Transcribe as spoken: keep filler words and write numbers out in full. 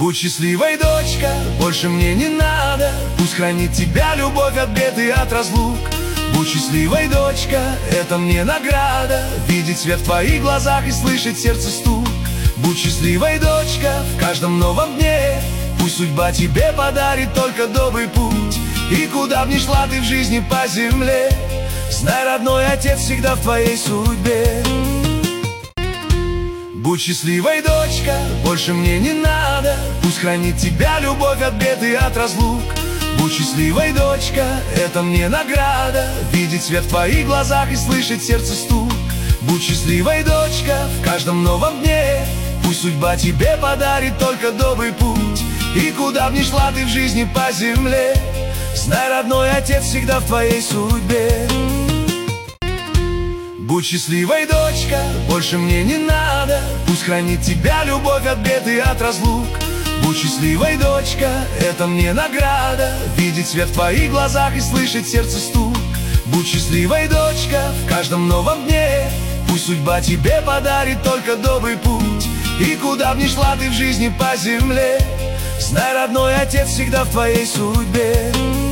Будь счастливой, дочка, больше мне не надо. Пусть хранит тебя любовь от бед и от разлук. Будь счастливой, дочка, это мне награда. Видеть свет в твоих глазах и слышать сердце стук. Будь счастливой, дочка, в каждом новом дне. Пусть судьба тебе подарит только добрый путь. И куда б ни шла ты в жизни по земле, знай, родной отец всегда в твоей судьбе. Будь счастливой, дочка, больше мне не надо. Пусть хранит тебя любовь от бед и от разлук. Будь счастливой, дочка, это мне награда. Видеть свет в твоих глазах и слышать сердце стук. Будь счастливой, дочка, в каждом новом дне. Пусть судьба тебе подарит только добрый путь. И куда б ни шла ты в жизни по земле, знай, родной отец всегда в твоей судьбе. Будь счастливой, дочка, больше мне не надо. Пусть хранит тебя любовь от бед и от разлук. Будь счастливой, дочка, это мне награда. Видеть свет в твоих глазах и слышать сердце стук. Будь счастливой, дочка, в каждом новом дне. Пусть судьба тебе подарит только добрый путь. И куда б ни шла ты в жизни по земле, знай, родной отец всегда в твоей судьбе.